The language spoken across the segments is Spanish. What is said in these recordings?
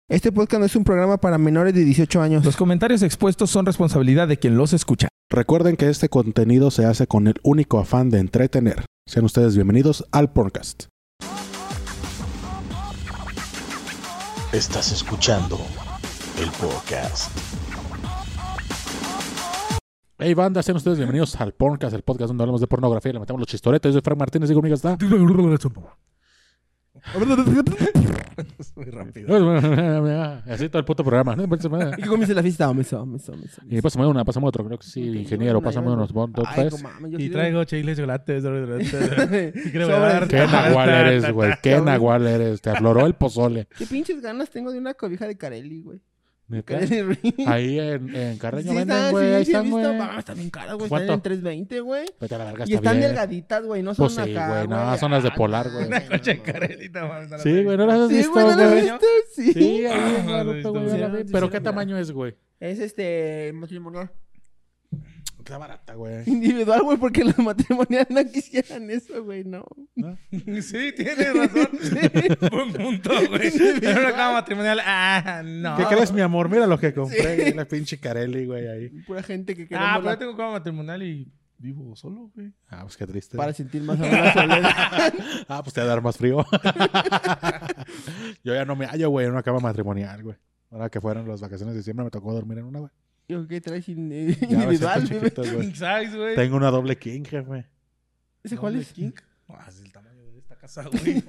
Este podcast no es un programa para menores de 18 años. Los comentarios expuestos son responsabilidad de quien los escucha. Recuerden que este contenido se hace con el único afán de entretener. Sean ustedes bienvenidos al podcast. Estás escuchando el podcast. Hey banda, sean ustedes bienvenidos al podcast, el podcast donde hablamos de pornografía y le metemos los chistoretes. Yo soy Frank Martínez y conmigo está... Muy rápido. Así todo el puto programa. ¿Y cómo hice la fiesta? Y pásame una, pásame otro. Creo que sí, ingeniero, pásame unos dos, tres. Y traigo chiles, chocolates. Y creo ¿Qué nahual eres, güey? ¿Qué nahual eres? Te afloró el pozole. Qué pinches ganas tengo de una cobija de Carelli, güey. ¿Neta? Carelli Ring. Ahí en Carreño Sí, venden, güey. Ahí sí, he están, visto. güey. Están bien caras, güey. ¿Cuánto? Están en 320, güey. Vete a la verga, Y está están bien. delgaditas, güey. No son Pues sí, acá, güey. No, son las de Polar, güey. Una coche de Carelita, man. Sí, güey. ¿No las has Sí, visto, güey, ¿no lo has güey? visto? Sí. Sí, ahí en no, Guadalupe, no, güey, no, yo la no, vi. no, ¿Pero no, qué no. tamaño es, güey? Es matrimonial. Está barata, güey. Individual, güey, porque los matrimoniales no quisieran eso, güey, no. Sí, tienes razón. Buen punto, güey. En una cama matrimonial. No. ¿Qué crees, mi amor? Mira lo que compré. La pinche Carelli, güey, ahí. Pura gente que queremos Pero yo tengo cama matrimonial y vivo solo, güey. Ah, pues qué triste. para sentir más o menos la soledad. Ah, pues te va a dar más frío. Yo ya no me hallo, güey, en una cama matrimonial, güey. Ahora que fueron las vacaciones de diciembre me tocó dormir en una, güey. Yo, ¿qué traes Ya, individual? siento chiquitos, güey. ¿Sabes, güey? Tengo una doble king, jefe. ¿Ese cuál es? King? Es el tamaño de esta casa, güey.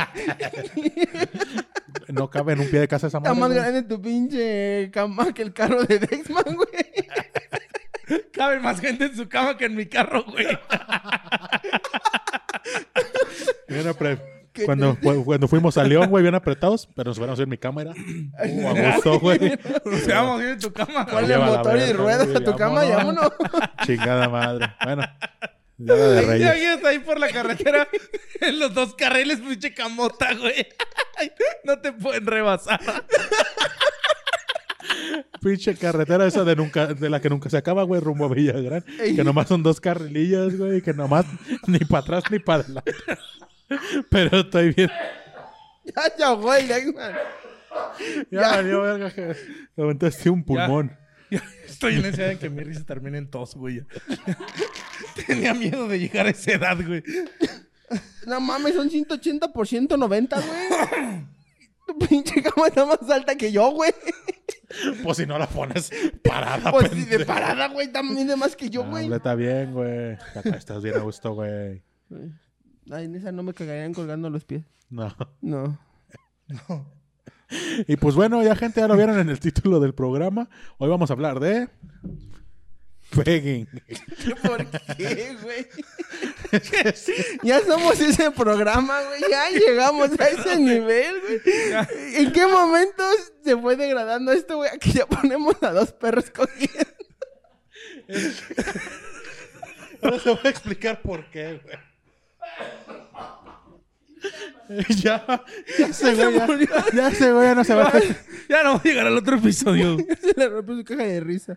No cabe en un pie de casa esa Está madre, más güey. grande tu pinche cama que el carro de Dexman, güey. Cabe más gente en su cama que en mi carro, güey. Mira, Qué cuando fuimos a León, güey, bien apretados, pero nos fuéramos a ir en mi cámara. A gusto, güey. Nos quedamos bien en tu cama. Ponle Lleva la motor y verga, ruedas güey, a tu cama y vámonos. Chingada madre. Bueno, ya de Ahí Reyes. está ahí por la carretera en los dos carriles, pinche camota, güey. No te pueden rebasar. Pinche carretera esa de la que nunca se acaba, güey, rumbo a Villagrán. Ey. Que nomás son dos carrilillas, güey, que nomás ni para atrás ni para adelante. Pero estoy bien. Ya se ahogó el Dexman. Ya valió verga que me aventaste un pulmón. Ya estoy en la edad en que mi risa termina en tos, güey. Tenía miedo de llegar a esa edad, güey. No mames, son 180 por 190, güey. Tu pinche cama está más alta que yo, güey. Pues si no la pones parada, Pues si pendejo. de parada, güey, también de más que yo, güey. Hombre, está bien, güey. Acá estás bien a gusto, güey. Ay, en esa no me cagarían colgando los pies. No. No. Y pues bueno, ya gente, ya lo vieron en el título del programa. Hoy vamos a hablar de... pegging. ¿Por qué, güey? Ya somos ese programa, güey. Ya llegamos a ese nivel, güey. ¿En qué momento se fue degradando esto, güey? Aquí ya ponemos a dos perros cogiendo. Ahora te voy a explicar por qué, güey. Ya se güey, ya no se va a... Ya no voy a llegar al otro episodio. Se le rompió su caja de risa.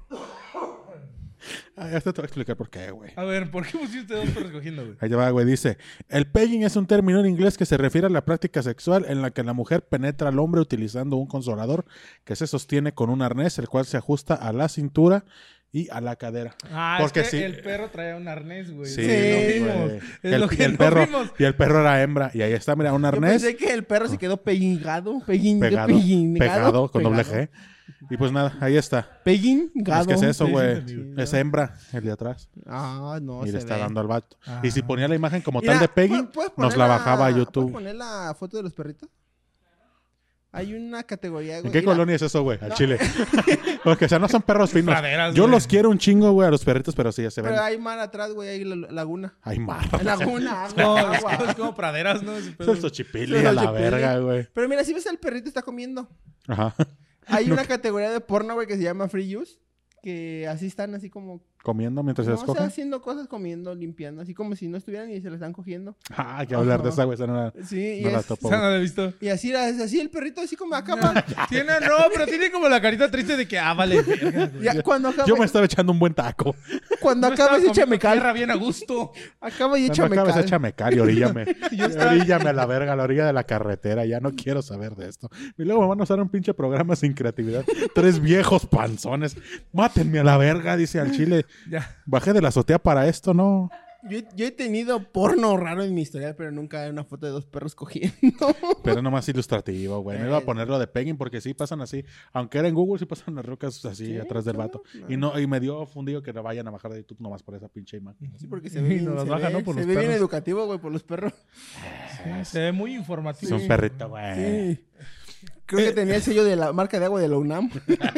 Ya te voy a explicar por qué, güey. A ver, ¿por qué pusiste dos perros cogiendo, güey? Ahí va, güey, dice: el pegging es un término en inglés que se refiere a la práctica sexual en la que la mujer penetra al hombre utilizando un consolador que se sostiene con un arnés, el cual se ajusta a la cintura y a la cadera. Porque sí, el perro traía un arnés, güey. Sí, Lo vimos. güey. Es lo que no perro, vimos. y el perro era hembra. Y ahí está, mira, un Yo arnés pensé que el perro se quedó pegado. pegado con doble G. Y pues nada, ahí está. Pegingado. Es que es eso, Sí, güey. sí, sí. Es hembra, el de atrás. Ah, no, Y se le está ve. dando al vato. Ah. Y si ponía la imagen como Mira, tal de pegging, ¿puedes nos poner la bajaba a ¿Puedes YouTube. poner la foto de los perritos? Hay una categoría, güey. ¿En qué Mira, colonia es eso, güey? Al Chile. Porque, o sea, no son perros finos. Praderas, Yo güey. los quiero un chingo, güey, a los perritos, pero sí, ya se ven. Pero hay mar atrás, güey. Hay laguna. Ay, mar. Laguna, No, agua, es agua. como praderas, ¿no? Ese Es pedo. el Xochipilli Es el a la Xochipilli. verga, güey. Pero mira, si ves al perrito está comiendo. Ajá. Hay una categoría de porno, güey, que se llama Free Use. Que así están, así como Comiendo mientras se No, las o sea, cogen. haciendo cosas, comiendo, limpiando, así como si no estuvieran y se la están cogiendo. Ah, que hablar de esa, güey. Esa no la, Sí, no y, la es- topo, Esa güey. no la he visto. y así el perrito así como acaba. Pero tiene como la carita triste de que, vale, verga, güey. Ya, cuando Yo me acabe, estaba echando un buen taco. cuando Yo estaba acabes, échame comiendo cal. tierra bien a gusto. Acaba y Cuando échame acabes, cal. échame cal y oríllame. Oríllame a la verga, a la orilla de la carretera. Ya no quiero saber de esto. Y luego me van a usar un pinche programa sin creatividad. 3 viejos panzones. Mátenme a la verga, dice al chile. Ya. Bajé de la azotea para esto, ¿no? Yo he tenido porno raro en mi historial, pero nunca una foto de 2 perros cogiendo. Pero nomás ilustrativo, güey. No iba a ponerlo de pegging porque sí pasan así. Aunque era en Google, sí pasan las rocas así Sí, atrás del no, vato. no. Y me dio fundido que lo vayan a bajar de YouTube nomás por esa pinche imagen. Sí, porque se ve bien, nos las se bajan, ve- ¿no? Por se los ve bien perros. educativo, güey, por los perros. Se ve muy informativo. Es un perrito, güey. Sí. Creo que tenía el sello de la marca de agua de la UNAM.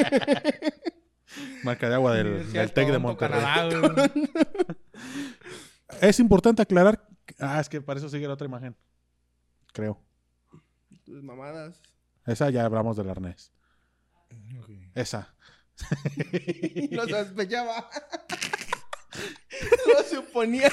Marca de agua del Universidad TEC de Toronto, Monterrey. Canadá, güey. Es importante aclarar. Es que para eso sigue la otra imagen. Creo. Tus mamadas. Esa ya hablamos del arnés. Esa. Lo sospechaba. Lo suponía.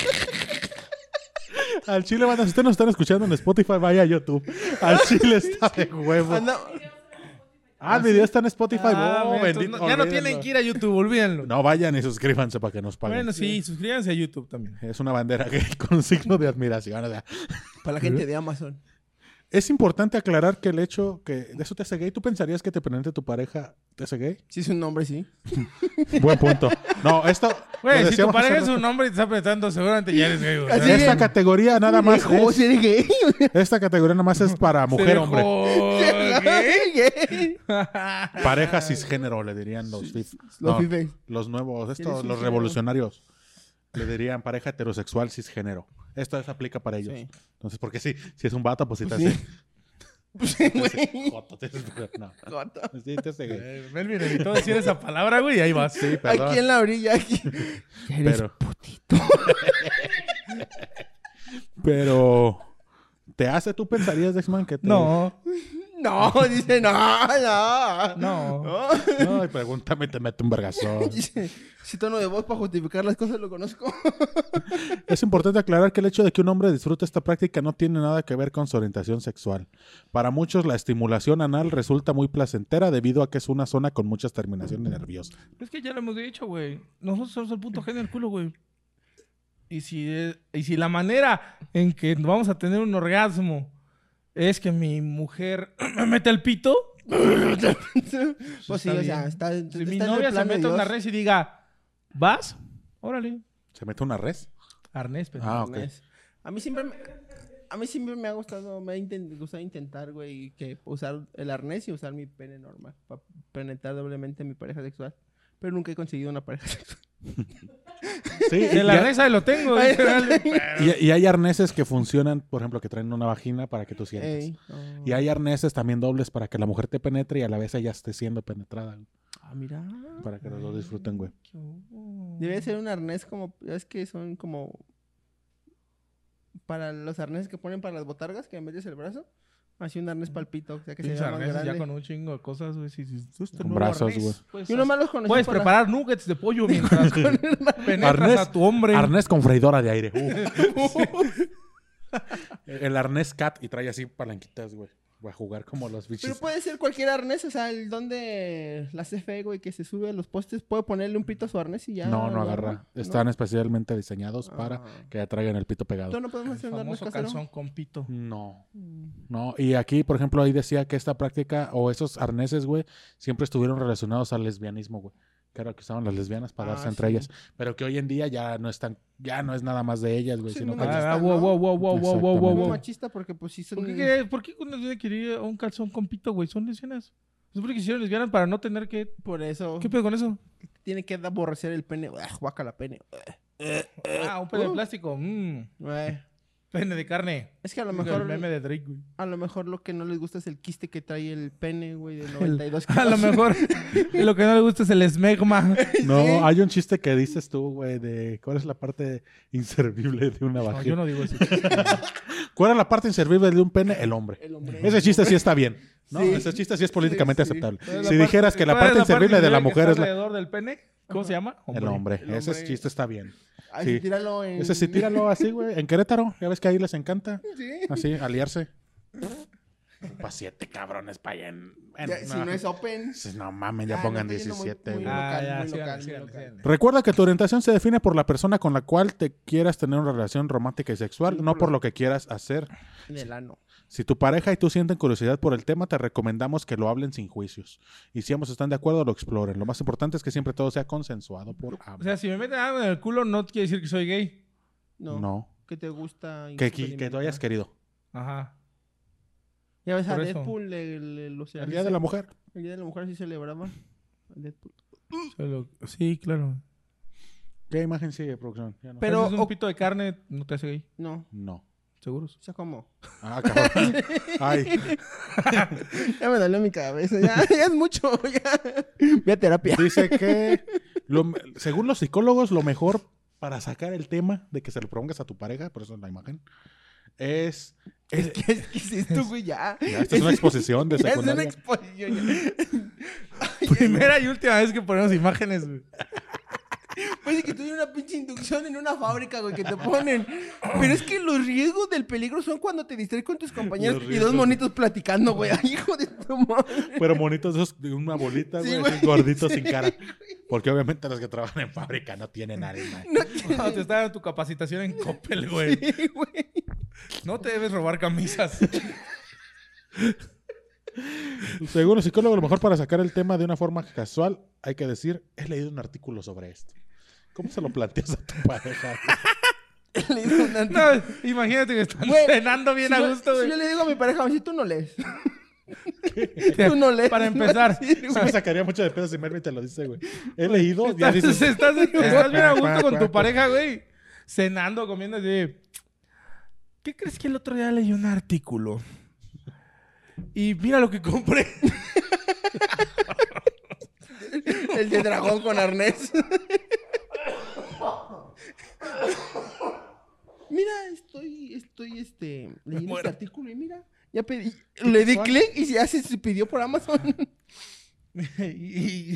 Al chile, banda, si ustedes nos están escuchando en Spotify, vaya a YouTube. Al chile está de huevo. Anda- El video está en Spotify. Ah, Oh, entonces bendito, ya no olvídenlo. tienen que ir a YouTube, olvídenlo. No, vayan y suscríbanse para que nos paguen. Bueno, sí, suscríbanse a YouTube también. Es una bandera gay con un signo de admiración. O sea, Para la gente de Amazon. es importante aclarar que el hecho que de eso te hace gay, ¿tú pensarías que te penetre tu pareja te hace gay? Si es un nombre, sí. Buen punto. No, esto... Güey, lo si tu decíamos pareja hace es un rato. hombre y te está apretando, seguramente ya eres gay, güey. Así Esta es. categoría nada más Dejó es, ser gay. esta categoría nada más es para mujer hombre. Gay. Pareja cisgénero le dirían los Los no, fifes. los nuevos, ¿Quién es estos, los cisgénero? revolucionarios le dirían pareja heterosexual cisgénero. Esto se aplica para ellos. Sí. Entonces, porque sí, si es un vato, pues sí te Pues hace. sí. Pues sí, güey. Joto, te hace- no, Joto. sí te hace gay. Melvin evitó decir esa palabra, güey, y ahí vas. Sí, perdón. Aquí en la orilla. Aquí. Ya eres Pero, putito. pero, ¿te hace? ¿Tú pensarías, Dexman, que te... No, No, dice no, no. no. Ay, pregúntame, te meto un vergazón. Dice, ese tono de voz para justificar las cosas lo conozco. Es importante aclarar que el hecho de que un hombre disfrute esta práctica no tiene nada que ver con su orientación sexual. Para muchos, la estimulación anal resulta muy placentera debido a que es una zona con muchas terminaciones nerviosas. Es que ya lo hemos dicho, güey. Nosotros somos el punto G en el culo, güey. Y si la manera en que vamos a tener un orgasmo es que mi mujer me mete el pito, Pues sí, o sea, está si mi está en el novia se plan de mete a una Dios. res y diga, ¿vas? Órale. ¿Se mete una res? Arnés, pendejo. Ah, ok. A mí siempre me ha gustado, gustado intentar, güey, que usar el arnés y usar mi pene normal para penetrar doblemente a mi pareja sexual. Pero nunca he conseguido una pareja sexual. Sí, El arnés ahí lo tengo. Ay, dice, dale. y hay arneses que funcionan, por ejemplo, que traen una vagina para que tú sientas. Ey, no. Y hay arneses también dobles para que la mujer te penetre y a la vez ella esté siendo penetrada. Ah, mira. Para que los dos disfruten, güey. Debe ser un arnés como, es que son como para los arneses que ponen para las botargas que metes el brazo. Así un arnés palpito, o sea que se Pinches vea más arneses ya grande. con un chingo de cosas, güey. Si tú este Con nuevo brazos, arnés, güey. puedes Yo nomás los conocí Puedes por la- preparar nuggets de pollo mientras penetras Arnés- a tu hombre. Arnés con freidora de aire. El arnés cat y trae así palanquitas, güey. Voy a jugar como los Pero bichos. puede ser cualquier arnés, o sea, el don de la CFE, güey, que se sube a los postes, puede ponerle un pito a su arnés y ya. No, no lo agarra. ¿no? Están especialmente diseñados para Ah. que atraigan el pito pegado. ¿Tú no podemos El hacer un arnés famoso casero? calzón con pito. No. No, y aquí, por ejemplo, ahí decía que esta práctica o esos arneses, güey, siempre estuvieron relacionados al lesbianismo, güey. Que era lo que usaban las lesbianas para Ah, darse entre sí. ellas. Pero que hoy en día ya no están, ya no es nada más de ellas, güey, Sí, sino no que machista, wow, wow, wow, wow, wow, wow, wow, Muy wow. machista porque pues sí son... ¿Por qué uno tiene que ir a un calzón con pito, güey? Son lesbianas. ¿Es porque hicieron lesbianas para no tener que... Por eso ¿Qué pedo con eso? tiene que aborrecer el pene. Guácala pene. Ah, un pene de plástico. Pene de carne. Es que a lo El mejor... meme de Drake, güey. A lo mejor lo que no les gusta es el quiste que trae el pene, güey, de 92 A lo mejor lo que no le gusta es el esmegma. No, hay un chiste que dices tú, güey, de cuál es la parte inservible de una No, vagina. yo no digo eso. ¿Cuál es la parte inservible de un pene? El hombre. El hombre. Ese chiste sí está bien. No, Sí. ese chiste sí es políticamente Sí, sí. aceptable. ¿Cuál es Si la dijeras parte- que la cuál es parte inservible de la que mujer está es la... alrededor del pene? ¿Cómo se llama? el hombre. El Ese hombre. chiste está bien. Ay, Sí. sí, tíralo en... Ese sí, tíralo así, güey. En Querétaro, ya ves que ahí les encanta. Sí. Así, aliarse. Pa' 7 cabrones pa' allá en... Ya, si no es open... No mames, ya Ah, pongan no, está yendo muy- 17, muy güey. local, ya, muy síganle, local, muy síganle, local. síganle. Recuerda que tu orientación se define por la persona con la cual te quieras tener una relación romántica y sexual, Sí, no por por lo- lo que quieras hacer. En el ano. Si tu pareja y tú sienten curiosidad por el tema, te recomendamos que lo hablen sin juicios. Y si ambos están de acuerdo, lo exploren. Lo más importante es que siempre todo sea consensuado por O ambos. sea, si me meten algo en el culo, no quiere decir que soy gay. No. No. Que te gusta... Que tú hayas querido. Ajá. Ya ves a Por eso. Deadpool, El Día de la Mujer. El Día de la Mujer sí celebraba. Deadpool. Sí, claro. ¿Qué imagen sigue, producción? Ya no. Pero- Pero es un o- pito de carne, no te hace gay. No. No. ¿Seguros? O sea, ¿cómo? Ah, cabrón. Ay. Ya me dolió mi cabeza. Ya, ya es mucho. Ya. Ve a terapia. Dice que, según los psicólogos, lo mejor para sacar el tema de que se lo propongas a tu pareja, por eso es la imagen, es... ¿Qué es esto, güey? Ya. Ya, esta es una exposición de Ya es una secundaria. exposición. ya. Primera y última vez que ponemos imágenes, güey. Parece que tuve una pinche inducción en una fábrica, güey, que te ponen. Pero es que los riesgos del peligro son cuando te distraes con tus compañeros Los y dos riesgos. monitos platicando, güey. Ay, hijo de tu madre. Pero monitos esos de una bolita, Sí, güey, güey. así gorditos Sí, sin cara. Porque obviamente los que trabajan en fábrica no tienen arena. No Cuando te está dando tu capacitación en Coppel, güey. Sí, güey. No te debes robar camisas. Según los psicólogos, lo mejor para sacar el tema de una forma casual, hay que decir, he leído un artículo sobre esto. ¿Cómo se lo planteas a tu pareja? Le digo una- No, imagínate que están Güey, cenando bien si a yo- gusto, si güey. yo le digo a mi pareja, si tú no lees. Tú no lees. Para empezar. Sí, Se güey. me sacaría mucho de pedo si Mervin te lo dice, güey. He leído, ya Estás, dices... estás bien a gusto con tu pareja, güey. Cenando, comiendo así. ¿Qué crees que el otro día leí un artículo? Y mira lo que compré. El de dragón con arnés. Mira, estoy leyendo muero. este artículo y mira, ya pedí, le di clic y se pidió por Amazon. y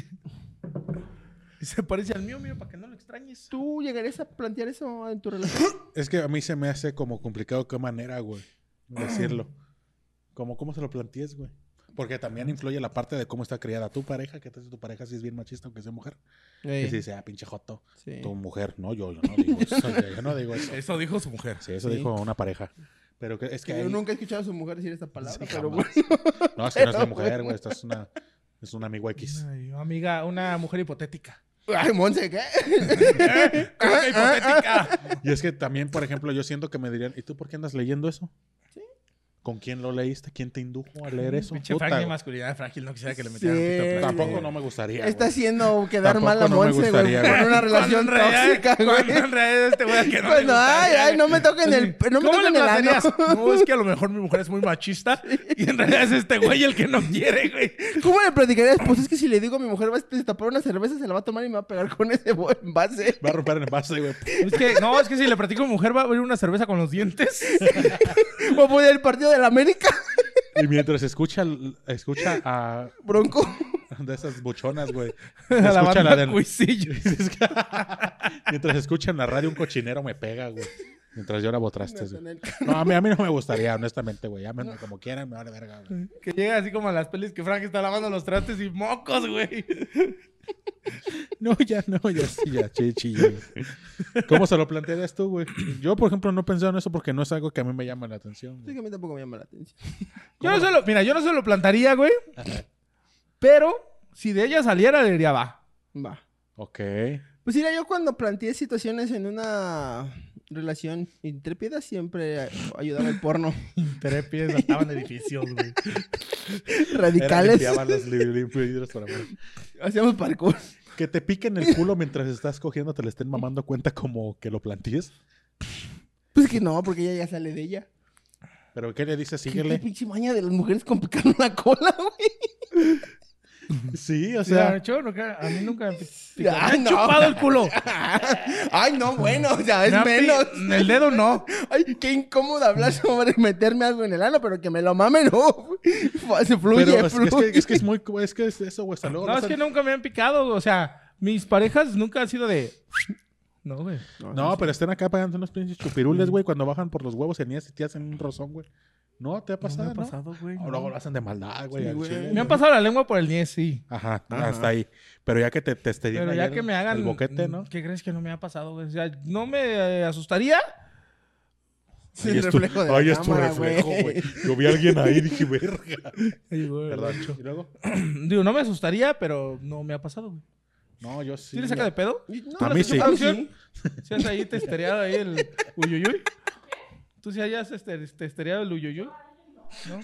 se parece al mío, para que no lo extrañes. ¿Tú llegarías a plantear eso en tu relación? Es que a mí se me hace como complicado qué manera, güey, decirlo. ¿Cómo se lo plantees, güey? Porque también influye la parte de cómo está criada tu pareja, que tu pareja sí es bien machista aunque sea mujer. Que si dice, pinche joto, Sí. tu mujer. No, yo no digo eso. yo no digo eso. Eso dijo su mujer. Sí, eso Sí. dijo una pareja. Pero que, es que Que yo ahí- nunca he escuchado a su mujer decir esta palabra, Sí, pero jamás. bueno. No, es que no es mi Pero mujer, bueno. güey. Esta es una amigo X. Ay, amiga, una mujer hipotética. Ay, Monse, ¿qué? ¿Cómo que hipotética? Y es que también, por ejemplo, yo siento que me dirían, ¿y tú por qué andas leyendo eso? Sí. ¿Con quién lo leíste? ¿Quién te indujo a leer eso? Pinche Puta, Frank de güey. masculinidad frágil, no quisiera que le Sí. metieran pito a Frank. Tampoco no me gustaría. Está güey. haciendo quedar Tampoco mal a no me Monse, güey, gustaría, con güey. una relación Cuando en realidad- tóxica, güey. Cuando en realidad este güey que no Pues le no, gustaría. ay, no me toquen el... No me ¿Cómo toquen le el ano. plantearías? No, es que a lo mejor mi mujer es muy machista y en realidad es este güey el que no quiere, güey. ¿Cómo le platicarías? Pues es que si le digo a mi mujer va a destapar una cerveza, se la va a tomar y me va a pegar con ese envase. Va a romper en el vaso, güey. Es que si le platico a mi mujer va a abrir una cerveza con los dientes. Voy a poner el partido de la América. Y mientras escucha a Bronco. de esas buchonas, güey. A la Escucha banda la del... Cuisillo. Mientras escucha en la radio un cochinero me pega, güey. Mientras yo lavo trastes, güey. No, a mí no me gustaría, honestamente, güey. Llámenme como quieran, me vale verga, güey. Que llega así como a las pelis que Frank está lavando los trastes y mocos, güey. No, ya, sí, ya, chichi. ¿Cómo se lo plantearías tú, güey? Yo, por ejemplo, no he pensado en eso porque no es algo que a mí me llama la atención. Sí, güey. que a mí tampoco me llama la atención. Yo no se lo plantaría, güey. Pero si de ella saliera, le diría, va. Va. Ok. Pues mira, yo cuando planteé situaciones en una relación intrépida, siempre ayudaba el porno. Intrépides saltaban edificios, güey. Radicales. Limpiaban los vidrios para afuera. Hacíamos parkour. Que te piquen el culo mientras estás cogiendo, te le estén mamando cuenta como que lo plantees. Pues que no, porque ella ya sale de ella. Pero ¿qué le dices? ¿Qué Síguele. pinche maña de las mujeres con picar una cola, güey? Sí, o ¿Sí lo han sea... hecho? Nunca- a mí nunca me me Ay, han no. chupado el culo. Ay, no, bueno, o sea, es Me han menos. El dedo no. Ay, qué incómodo hablar sobre meterme algo en el ano, pero que me lo mame, no. Se fluye, Pero fluye. es que es muy... Es que es eso, güey. Hasta luego No, lo es que hacen- nunca me han picado. O sea, mis parejas nunca han sido de... No, güey. No, pero están acá pagando unos pinches chupirules, güey, cuando bajan por los huevos en y te hacen un rozón, güey. ¿No te ha pasado, me ha no? pasado, güey. O luego lo hacen de maldad, güey. Sí, al güey. chile. Me han pasado la lengua por el niés, sí. Ajá, hasta ahí. Pero ya que te esterían Pero ahí ya el- que me hagan... el boquete, ¿no? ¿Qué crees que no me ha pasado, güey? O sea, no me asustaría. Es el Ahí es tu- reflejo de la ahí es tu cámara, reflejo, güey. güey. Yo vi a alguien ahí y dije, verga. Ay, güey. Perdón. ¿Y luego? Digo, no me asustaría, pero no me ha pasado, güey. No, yo sí. ¿Sí le saca de pedo? No, A mí sí. ¿Producción? ¿Sí has ahí testereado ahí el uyuyuy? ¿Tú sí hayas testereado el uyuyuy? ¿No?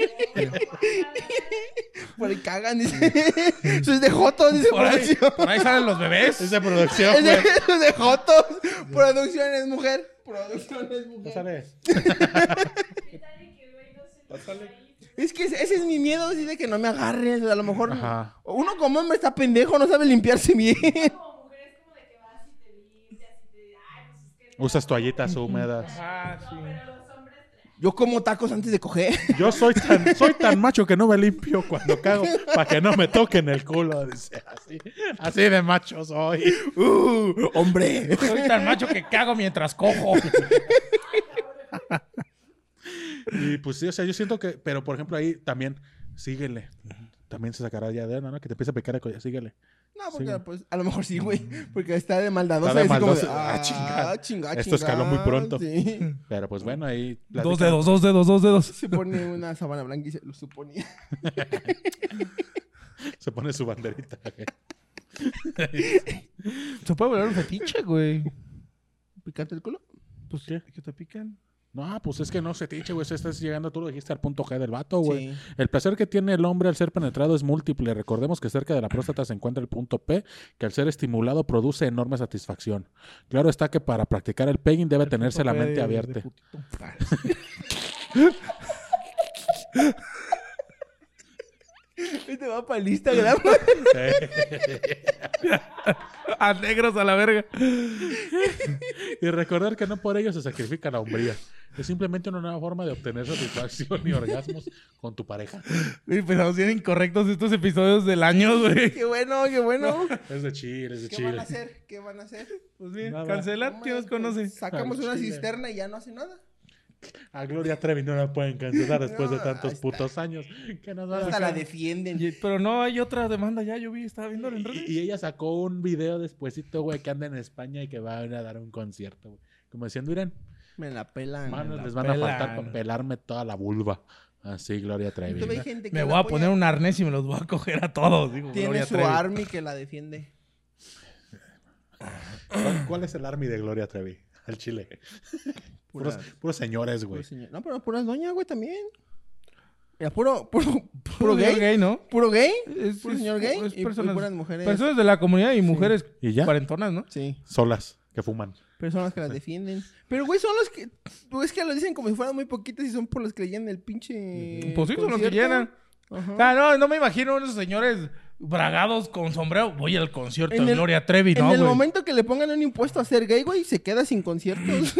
Por ahí cagan, dice. Eso es de Jotos, dice producción. Por ahí salen los bebés. Es de producción, Es de, güey. eso es de Jotos. Producción es mujer. Producción es mujer. Pásale. Es que ese es mi miedo, así de que no me agarres. A lo mejor Ajá. uno como hombre está pendejo, no sabe limpiarse bien. Como mujer es como de que vas y te limpias y te... Ay, pues es que... Usas toallitas húmedas. Ah, sí. Pero los hombres... Yo como tacos antes de coger. Yo soy tan macho que no me limpio cuando cago para que no me toquen el culo. Dice, así de macho soy. Hombre. Soy tan macho que cago mientras cojo. Y pues sí, o sea, yo siento que, pero por ejemplo ahí también, síguele. También se sacará ya de, ¿no? Que te empiece a picar el collar, síguele. No, porque Sí. pues a lo mejor sí, güey. Porque está de maldadosa. Está de así como maldosa. Ah, chinga. Esto chinga, escaló muy pronto. Sí. Pero pues bueno, ahí... Dos dedos. Se pone una sábana blanca y se lo suponía. Se pone su banderita. güey. Se puede volver un fetiche, güey. ¿Picarte el culo? Pues ¿Qué? que te pican. No, pues es que no se te eche, güey. Estás llegando, tú lo dijiste, al punto G del vato, güey. Sí. El placer que tiene el hombre al ser penetrado es múltiple. Recordemos que cerca de la próstata se encuentra el punto P, que al ser estimulado produce enorme satisfacción. Claro está que para practicar el pegging debe tenerse la mente abierta. Este va para el Instagram. A negros a la verga. Y recordar que no por ello se sacrifica la hombría. Es simplemente una nueva forma de obtener satisfacción y orgasmos con tu pareja. Empezamos bien incorrectos estos episodios del año, güey. Qué bueno, qué bueno. Es de Chile, es de ¿Qué van Chile. a hacer? ¿Qué van a hacer? Pues bien, Nada. cancelar, ¿quién nos conoce? Sacamos Al una chile. cisterna y ya no hace nada. A Gloria Trevi no la pueden cancelar después de No, tantos ahí está. putos años. Que nos van a Hasta la sacar. defienden. Pero no hay otra demanda ya, yo vi, estaba viendo en redes. Y ella sacó un video despuesito, güey, que anda en España y que va a ir a dar un concierto, güey. Como diciendo, miren, Me la pelan. manos la les van a faltar pelan. para pelarme toda la vulva. Así, Gloria Trevi. Todavía hay gente que Me la voy a apoya. poner un arnés y me los voy a coger a todos. Digo, Tiene Gloria su Trevi. army que la defiende. ¿Cuál es el army de Gloria Trevi? Al Chile. Puras- Puros señores, güey. Puro señor. No, pero puras doñas, güey, también. Mira, puro Puro gay. ¿no? ¿Puro gay? Es, ¿Puro señor gay? es Y personas, puras mujeres. personas de la comunidad y mujeres ¿Y ya? cuarentonas, ¿no? Sí. Solas, que fuman. Personas que las defienden. Pero, güey, son los que... Pues es que lo dicen como si fueran muy poquitas y son por los que le llenan el pinche... Pues sí, son los que concierto. llenan. Ajá. Ah, no me imagino unos señores bragados con sombrero. Voy al concierto En de el- Gloria Trevi, En ¿no, el güey? momento que le pongan un impuesto a ser gay, güey, se queda sin conciertos.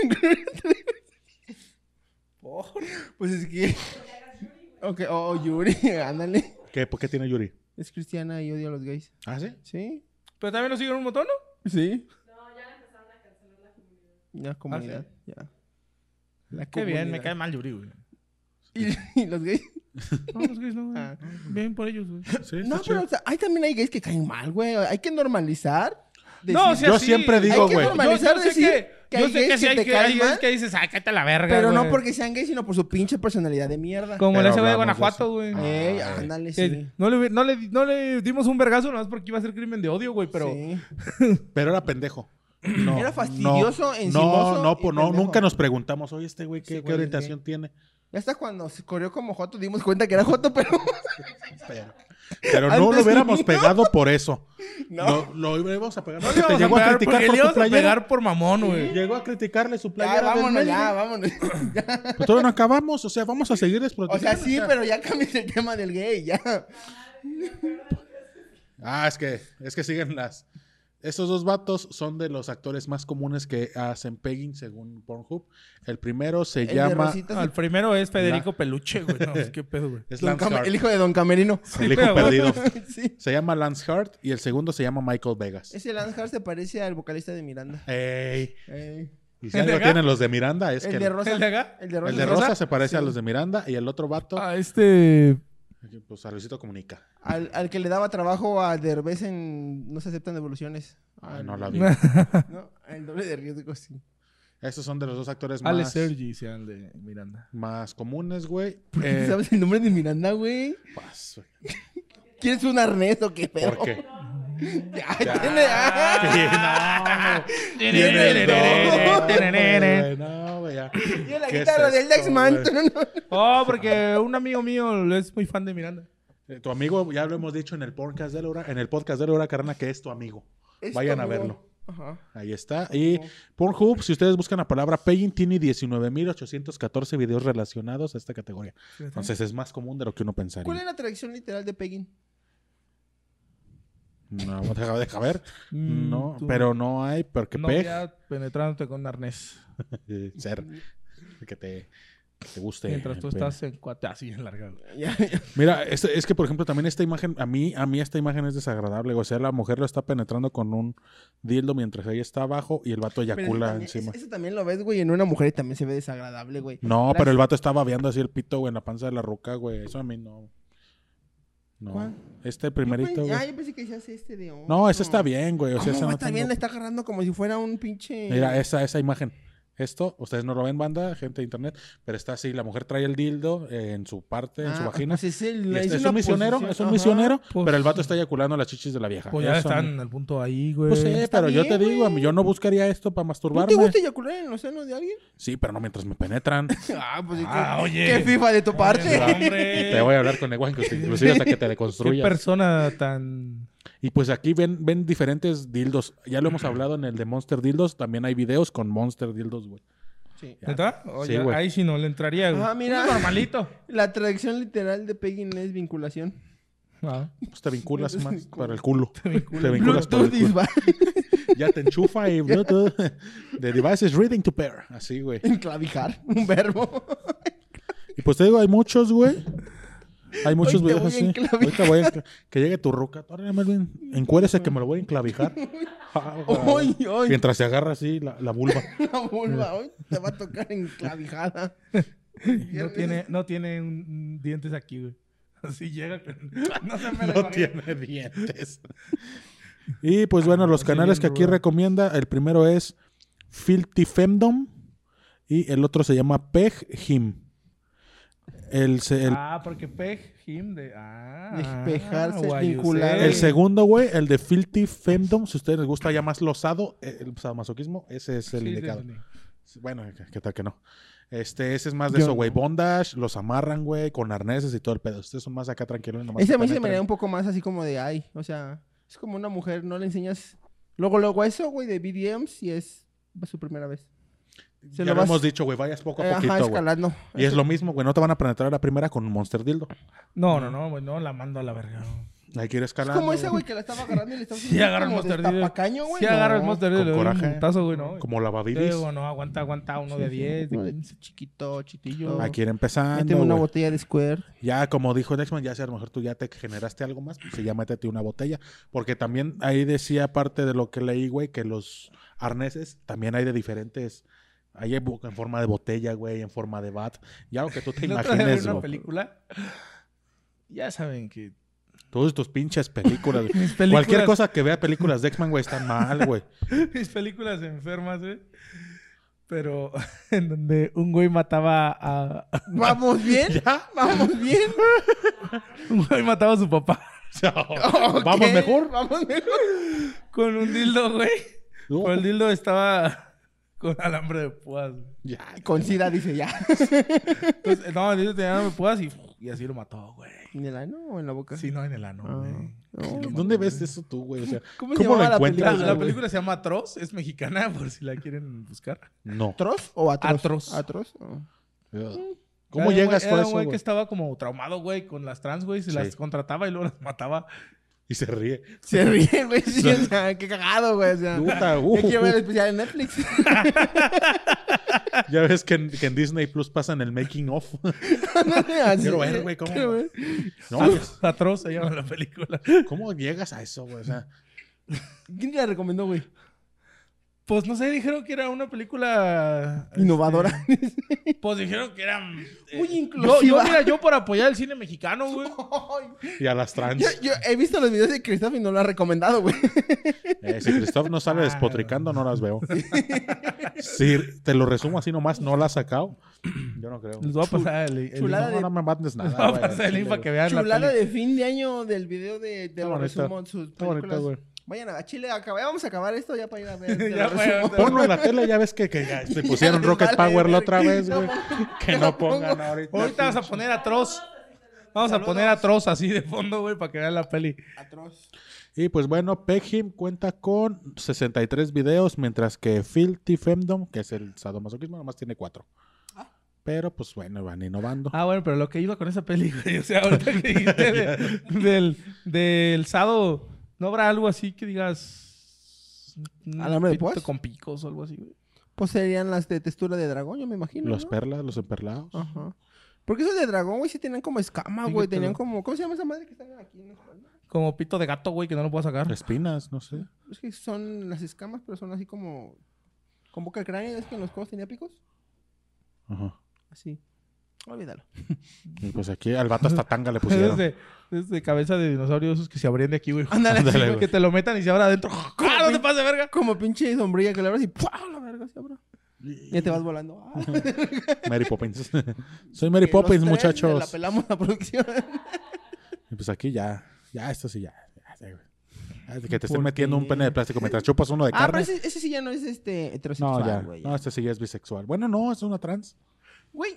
Pues es que... Ok, Yuri, ándale. ¿Por qué tiene Yuri? Es cristiana y odia a los gays. ¿Ah, sí? ¿Sí? Pero también nos siguen un montón, ¿no? Sí. No, ya le empezaron a cancelar la comunidad. La comunidad, ya. La Qué bien, me comunidad. cae mal Yuri, güey. ¿Y los gays? No, los gays no, güey. Ah. Bien por ellos, güey. Sí, No, está chido. pero o sea, también hay gays que caen mal, güey. Hay que normalizar. No, o decir- sea, Yo sí. siempre digo, Hay que güey. normalizar Yo sé decir que yo hay sé que gays sí que hay te que caen hay gays mal, que dices, ah, cállate a la verga, pero no güey". porque sean gays, sino por su pinche personalidad de mierda. Como Pero el SB de hablamos de Guanajuato, eso. güey. Ey, ándale, Que sí. no le dimos un vergazo nomás porque iba a ser crimen de odio, güey, pero... Sí. Pero era pendejo. No, Era fastidioso, no, encimoso no, y no, pendejo. nunca nos preguntamos, oye, este güey, Ese ¿qué güey es orientación gay. tiene? Ya hasta cuando se corrió como Joto dimos cuenta que era Joto, pero... Pero no Antes lo hubiéramos no. pegado por eso. No. Lo íbamos a pegar. No porque le te íbamos llegó a pegar criticar porque por le tu íbamos a playera. pegar por mamón, güey. Llegó a criticarle su Ya, playera. del vámonos, Messi. ya, vámonos. Pues todavía no acabamos, o sea, vamos a seguir O explotando. sea, sí, pero ya cambias el tema del gay, ya. Es que siguen las... Estos dos vatos son de los actores más comunes que hacen pegging según Pornhub. El primero se El de llama... Rosita El primero es Federico Peluche, güey. No, qué pedo, güey. Es Don Lance Hart. El hijo de Don Camerino. El hijo pero- perdido. Sí. Se llama Lance Hart y el segundo se llama Michael Vegas. Ese Lance Hart se parece al vocalista de Miranda. Ey. Ey. Y si ¿El de algo acá? tienen los de Miranda es que... El de Rosa. ¿El de acá? El de Rosa. El de Rosa se parece a los de Miranda y el otro vato, pues a Luisito Comunica. Al que le daba trabajo a Derbez en No se aceptan devoluciones. No la vi. No, el doble de riesgo, sí. Estos son de los dos actores Ale más, Sergi, sean de Miranda. más comunes, güey. ¿Por qué sabes el nombre de Miranda, güey? Pues, ¿Quieres un arnés o qué pedo? ¿por qué? Ya, tiene... No, güey, ya. Tiene la ¿Qué guitarra es del esto, Dexman. güey? Oh, porque un amigo mío es muy fan de Miranda. Tu amigo, ya lo hemos dicho en el podcast de Laura Carrana, que es tu amigo. Es Vayan a como- verlo. Ajá. Ahí está. Y Pornhub, si ustedes buscan la palabra pegging, tiene 19,814 videos relacionados a esta categoría. Entonces es más común de lo que uno pensaría. ¿Cuál es la traducción literal de pegging? No, deja ver. No, tú- pero no hay, porque No, peg, ya penetrándote con un arnés. ser, que te guste. Mientras tú el pene. estás en cuate así en larga. Güey. Ya, Mira, es que por ejemplo también esta imagen, a mí esta imagen es desagradable. O sea, la mujer lo está penetrando con un dildo mientras ella está abajo y el vato Pero eyacula también- encima. Eso también lo ves, güey, en una mujer y también se ve desagradable, güey. No, Las- pero el vato está babeando así el pito, güey, en la panza de la ruca, güey. Eso a mí no. No. ¿Cuál? Este primerito, güey. yo pensé que se hace este de hombre. No, ese está bien, güey. O sea, ¿Cómo ese va? no Está bien, tengo- le está agarrando como si fuera un pinche... Mira, esa imagen. Esto, ustedes no lo ven, banda, gente de internet, pero está así, la mujer trae el dildo en su parte, en su vagina. Pues Y es una un misionero, posición. es un Ajá. misionero, Pues- pero el vato está eyaculando las chichis de la vieja. Pues ya Eso están no- al punto ahí, güey. Pues sí, Está pero yo bien, te digo, güey. yo no buscaría esto para ¿No masturbarme. te gusta eyacular en los senos de alguien? Sí, pero no mientras me penetran. Pues oye. qué FIFA de tu parte. Hombre. Te voy a hablar con lenguaje inclusive hasta que te Qué deconstruyas. persona tan... Y pues aquí ven diferentes dildos. Ya lo hemos hablado en el de Monster Dildos. También hay videos con Monster Dildos, güey. Sí. ¿Neta? Oye, Sí, güey. ahí sí no le entraría, güey. Ah, mira. Uno normalito. La traducción literal de pegging es vinculación. Ah. Pues te vinculas Es más vinculo. para el culo. Te vinculas. vinculas por el Bluetooth culo. is Ya te enchufa y Bluetooth. The device is reading to pair. Así, güey. enclavijar, un verbo. Y pues te digo, hay muchos, güey. Hay muchos Hoy te videos voy a así. enclavijar. Ahorita voy a que llegue tu ruca. Órale, Melvin, encuérese que me lo voy a enclavijar. Hoy, hoy. Mientras se agarra así la vulva. La vulva, hoy te va a tocar enclavijada. No tiene dientes aquí, güey. Así llega. No se me No tiene dientes. Y pues bueno, los Sí, canales que bien aquí ruda. recomienda, el primero es Filthy Femdom y el otro se llama Peg Him. Porque peg him de... Despejarse, why you vincular. say. El segundo, güey, el de Filthy Femdom, si a ustedes les gusta ya más losado, el sadomasoquismo, ese es el Sí, indicado. entendí. Bueno, ¿qué tal que no? Ese es más de Yo eso, güey. no. Bondage, los amarran, güey, con arneses y todo el pedo. Ustedes son más acá tranquilos. nomás Ese te a mí se me penetran. da un poco más así como de ay. O sea, es como una mujer, no le enseñas luego eso, güey, de BDMs y es su primera vez. Se Ya lo vas- hemos dicho, güey, vayas poco a poquito, Ajá, güey. escalando. Y es lo mismo, güey. No te van a penetrar a la primera con un Monster Dildo. No, güey. No, la mando a la verga. Hay que ir Es escalando. como esa, güey, que la estaba agarrando y le estaba Sí, agarra el como Monster Dildo. destapacaño, güey. Sí, agarra el Monster con Dildo. Le doy un coraje. putazo, güey, ¿no? Como lavaviris. Digo, no, aguanta uno de 10, de Uno de 15. chiquito, chiquillo. Hay que ir empezando, Méteme una güey. botella de Square. Ya, como dijo Dexman, ya si a lo mejor tú ya te generaste algo más, pues ya métete una botella. Porque también ahí decía, aparte de lo que leí, güey, que los arneses también hay de diferentes... Hay en forma de botella, güey, en forma de bat. Ya lo que tú te El otro día vi imagines, una güey. película. Ya saben que... Todos tus pinches películas, güey. Mis películas... Cualquier cosa que vea películas de X-Men, güey, están mal, güey. Mis películas enfermas, güey. Pero en donde un güey mataba a... ¿Vamos bien? ¿Ya? ¿Vamos bien? Un güey mataba a su papá ¿Vamos Ok, mejor? ¿Vamos mejor? con un dildo, güey. No. Pero el dildo estaba con alambre de púas, güey. Ya. Con SIDA dice ya. Entonces, no, el dildo tenía alambre de púas y así lo mató, güey. ¿En el ano o en la boca? Sí, no, en el ano, Ah, güey. no. Sí, lo ¿Dónde mató, ves güey. eso tú, güey? O sea, ¿Cómo se ¿cómo lo llamaba la encuentras? película, La güey? película se llama Atroz, es mexicana, por si la quieren buscar. No. ¿Atroz o atroz? Atroz. ¿Atroz? Oh. ¿Cómo Era un llegas güey- por Era eso, un güey güey? que estaba como traumado, güey, con las trans, güey. Se Sí. las contrataba y luego las mataba. Y se ríe. Se ríe, güey. Sí, o sea, qué cagado, güey. O sea, Puta, yo quiero ver el especial en Netflix. Ya ves que en Disney Plus pasan el making of. Así, Quiero ver, güey, cómo... quiero ver. No, pues, Atroz se llama la película. ¿cómo llegas a eso, güey? O sea, ¿Quién te la recomendó, güey? Pues no sé, dijeron que era una película... Innovadora. Pues dijeron que era... Muy inclusiva. Mira, yo por apoyar el cine mexicano, güey. y a las trans. Yo he visto los videos de Christoph y no lo ha recomendado, güey. Si Christoph no sale despotricando, no las veo. Si te lo resumo así nomás, no la ha sacado. Yo no creo. Les voy a pasar el chulada No, no me mandes Les voy nada, a güey. pasar el link para que vean la Chulada peli. de fin de año del video de Está los bonito. resumos, sus Está bonito, películas. güey. Vayan a Chile, vamos a acabar esto ya para ir a ver. Ya, los güey, resumos. Ponlo en la tele, ya ves que ya se pusieron les Rocket vale Power la verga. otra vez, No güey. Que no pongan ahorita. Ahorita vas a poner atroz. Vamos a poner atroz así de fondo, güey, para que vean la peli. Atroz. Y pues bueno, Peckham cuenta con 63 videos, mientras que Filthy Femdom, que es el sadomasoquismo, nomás tiene 4. Pero pues bueno, van innovando. Ah, bueno, pero lo que iba con esa peli, güey. O sea, ahorita que dijiste del sado, ¿no habrá algo así que digas... ¿Alambre de pito púas? con picos o algo así, güey? Pues serían las de textura de dragón, yo me imagino. Los ¿no? perlas, los emperlados. Ajá. Porque esos de dragón, güey, sí tenían como escama, güey. Fíjate, Tenían güey. como... ¿Cómo se llama esa madre que están aquí en la espalda? Como pito de gato, güey, que no lo puedo sacar. Espinas, no sé. Es que son las escamas, pero son así como... Con boca de cráneo. ¿Es que en los juegos tenía picos? Ajá. Así. Olvídalo. Y pues aquí al vato hasta tanga le pusieron. Desde cabeza de dinosaurio esos que se abrían de aquí, güey. Ándale, Ándale, Sí, güey. que te lo metan y se abra adentro. ¡Ah, no te pases de verga! Como pinche sombrilla que le abres y ¡pua! La verga se abre. Ya te vas volando. Ah. Mary Poppins. Soy Mary Que Poppins, los tres muchachos. La pelamos la producción. Y pues aquí ya esto sí ya, güey. Ya, de que te estén ¿Por metiendo un qué? pene de plástico mientras chupas uno de Ah, pero carne. ese sí ya no es heterosexual, No, ya. güey. No, este sí ya es bisexual. Bueno, no, es una trans. Güey.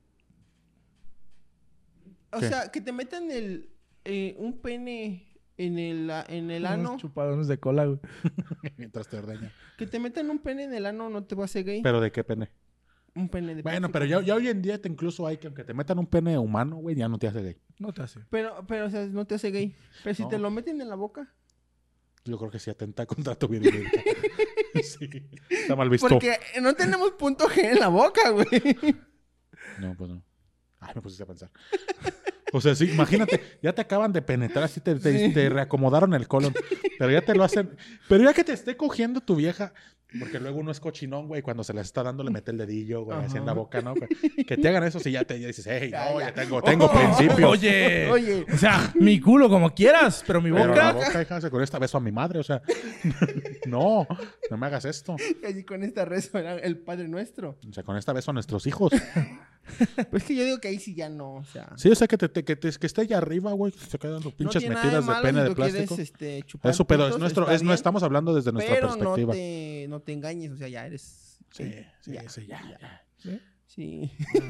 O ¿Qué? sea, que te metan un pene en el ano. Unos chupadones de cola, güey. Mientras te ordeña. Que te metan un pene en el ano no te va a hacer gay. ¿Pero de qué pene? Un pene de Bueno, plástico. pero ya hoy en día incluso hay que aunque te metan un pene humano, güey, ya no te hace gay. No te hace. Pero, o sea, no te hace gay. Pero si No. te lo meten en la boca. Yo creo que sí atenta contra tu virilidad. Sí. Está mal visto. Porque no tenemos punto G en la boca, güey. No, pues no. Ay, me pusiste a pensar. O sea, sí, imagínate, ya te acaban de penetrar, así te reacomodaron el colon, pero ya te lo hacen. Pero ya que te esté cogiendo tu vieja, porque luego uno es cochinón, güey, cuando se la está dando le mete el dedillo, güey, así en la boca, ¿no? Que te hagan eso si ya dices, hey, no, ya tengo principios. Oye, Oye. o sea, mi culo como quieras, pero mi Pero la boca... boca, hija, con esta beso a mi madre, o sea, no me hagas esto. Así con esta rezo era el Padre Nuestro. O sea, con esta beso a nuestros hijos. Pues que yo digo que ahí sí ya no, o sea. Sí, o sea, que esté allá arriba, güey, que se quedan pinches no tiene nada metidas de malo pene si de tú plástico. quieres, chupar Es su pedo, es putos, nuestro, está no bien, estamos hablando desde nuestra pero perspectiva. no te engañes, o sea, ya eres... Sí, ya. Sí.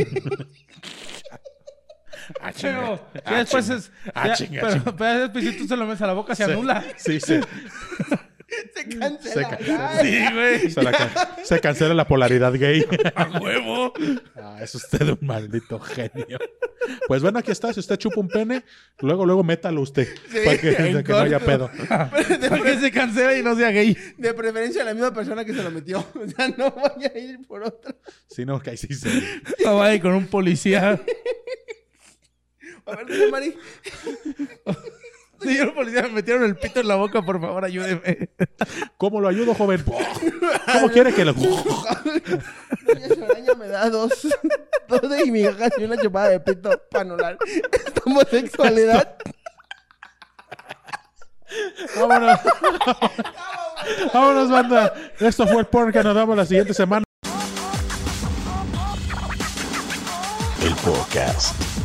Ah, Pero, chinga. ya después chinga. es... Ah, ya- chinga, pero, chinga. pero después si tú se lo metes a la boca, se anula. Sí. Se cancela. Se ya. Sí, güey. Se cancela la polaridad gay. A huevo. Ah, es usted un maldito genio. Pues bueno, aquí está. Si usted chupa un pene, luego métalo usted. Sí, para que en no haya corto. pedo. Para que se cancele y no sea gay. De preferencia la misma persona que se lo metió. O sea, no vaya a ir por otra. Si no, que ahí sí se... No vaya con un policía. A ver, dile, Mari. Señor policía, me metieron el pito en la boca, por favor, ayúdeme. ¿Cómo lo ayudo, joven? ¿Cómo quiere que lo...? Doña Soraña me da dos de migajas y una chupada de pito para anular esta homosexualidad. Vámonos. Vámonos, banda. Esto fue el porn que nos damos la siguiente semana. El podcast.